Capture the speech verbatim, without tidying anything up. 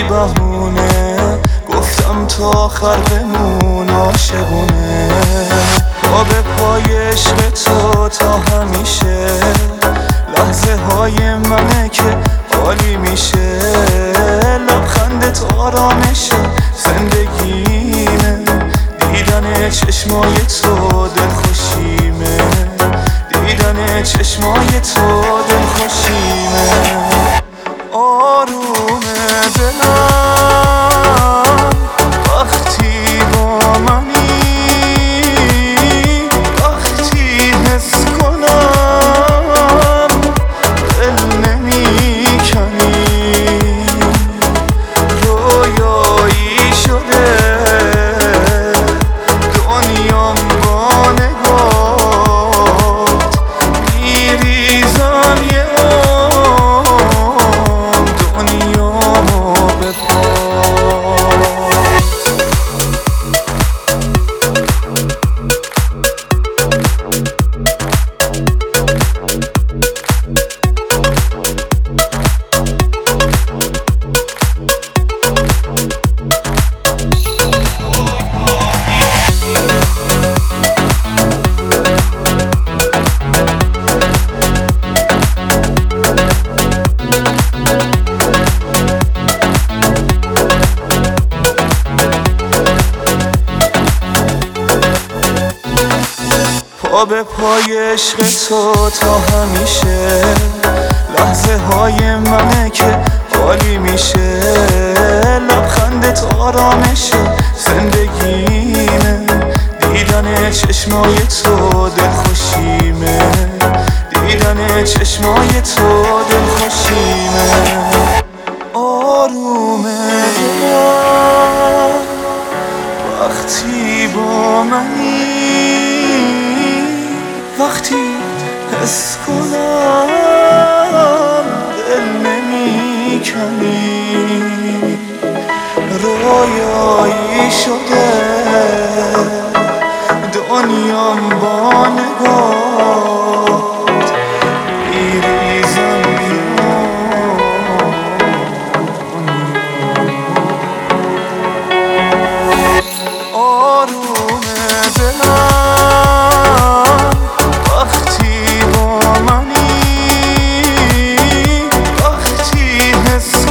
بهونه گفتم تا آخر بمون عاشقونه. پا به پای عشق تو تا همیشه، لحظه های منه که عالی میشه. لبخندت آرامشه زندگیمه، دیدن چشمای تو دلخوشیمه، دیدن چشمای تو دلخوشیمه. آرومه دلم وقتی با منی، وقتی حس کنم دل نمیکنی. رویایی شده دنیام با نگات، میریزم یه عمر دنیامو به پا به پای عشق تو تا همیشه، لحظه های منه که عالی میشه. لبخندت آرامشه زندگیمه، دیدن چشمای تو دلخوشیمه، دیدن چشمای تو دلخوشیمه. آرومه دلم وقتی با منی، وقتی حس کنم دل نمیکنی. رویایی شده دنیام با نگات، میریزم آرومه دلم وقتی با منی، وقتی حس